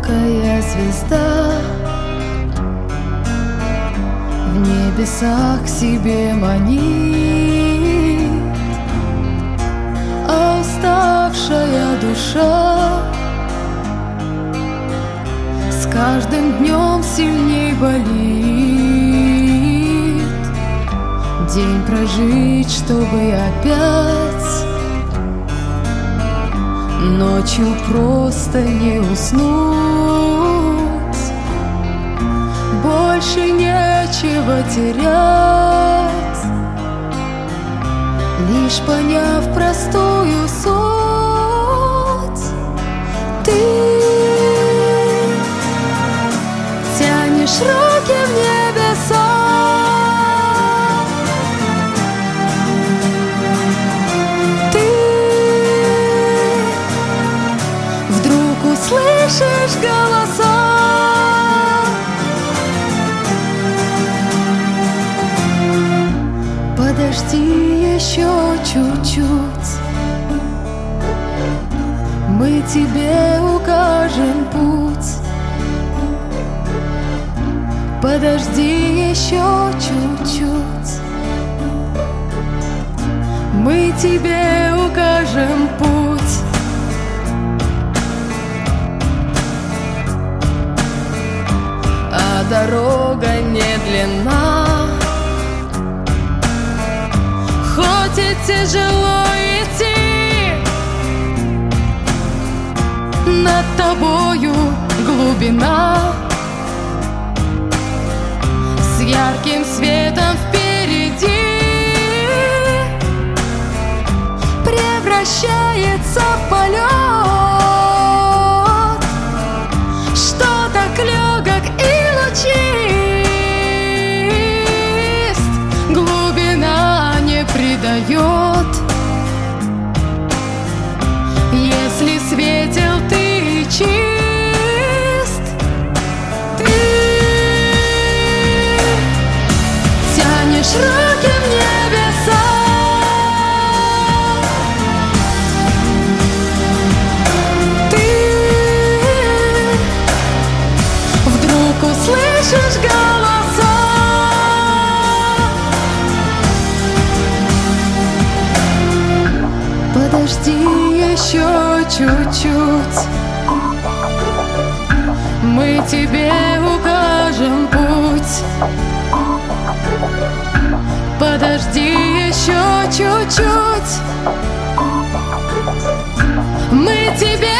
одинокая звезда в небесах к себе манит, а уставшая душа с каждым днем сильней болит. День прожить, чтобы опять ночью просто не уснуть. Больше нечего терять, лишь поняв простую суть. Ты тянешь руки в небеса, слышишь голоса. Подожди еще чуть-чуть, мы тебе укажем путь. Подожди еще чуть-чуть, мы тебе укажем путь. Дорога не длинна, хоть и тяжело идти, над тобою глубина, с ярким светом впереди превращается в полет. Что так легок и чист, глубина не предает. Если светил ты чист, ты тянешь руки в небеса. Ты вдруг услышишь голоса. Подожди еще чуть-чуть, мы тебе укажем путь. Подожди еще чуть-чуть, мы тебе